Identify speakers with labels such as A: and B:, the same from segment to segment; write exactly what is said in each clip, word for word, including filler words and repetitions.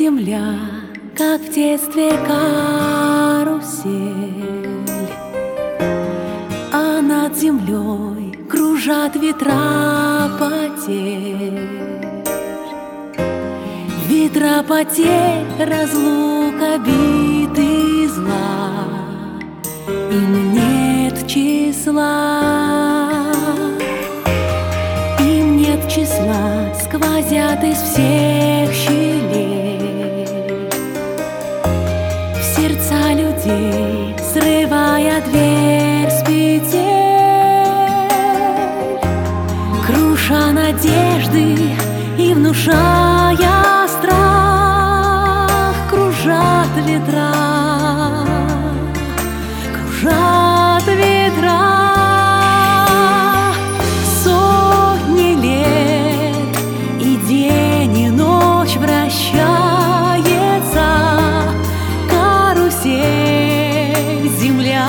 A: земля, как в детстве карусель, а над землей кружат ветра потерь. Ветра потерь, разлук, обид и зла, им нет числа, им нет числа, сквозят из всех щелей в сердца людей, срывая дверь с петель, круша надежды и внушая страх. Кружат ветра, кружат ветра, сотни лет, и день, и ночь вращается карусель земля.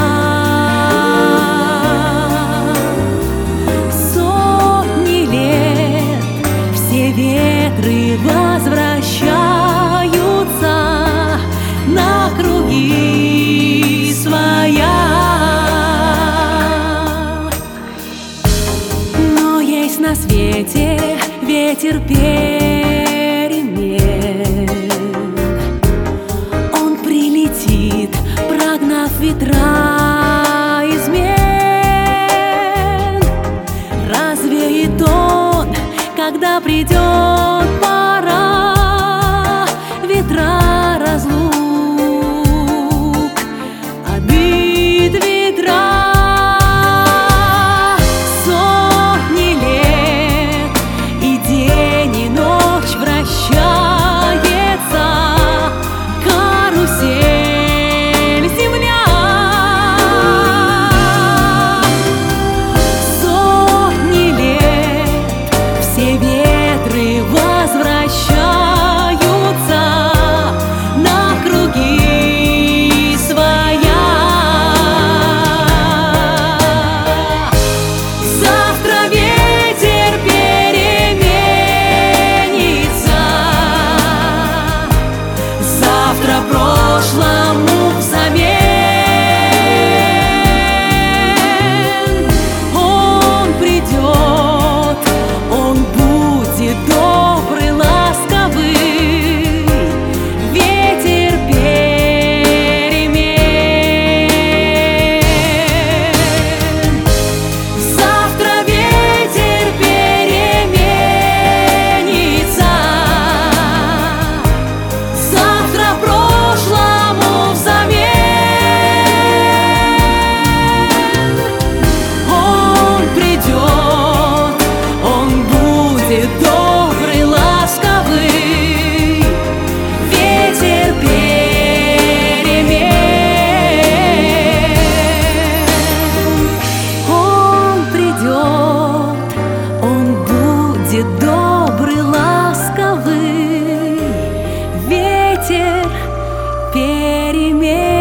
A: Сотни лет, все ветры возвращаются на круги своя. Но есть на свете ветер перемен, он прилетит, прогнав ветра измен. Развеет он, когда придет пора, ветра разлук, обид, ветра. Сотни лет, и день, и ночь вращается карусель земля. Сотни лет, все ветры возвращаются на круги своя. Завтра ветер переменится, завтра прошлому взамен. Он придет, он будет добрый, ласковый, ветер перемен. Завтра ветер переменится, завтра прошлому взамен. Он придет, он будет добрый, ласковый, ветер перемен. Он придет, он будет добрый, ласковый, ветер перемен.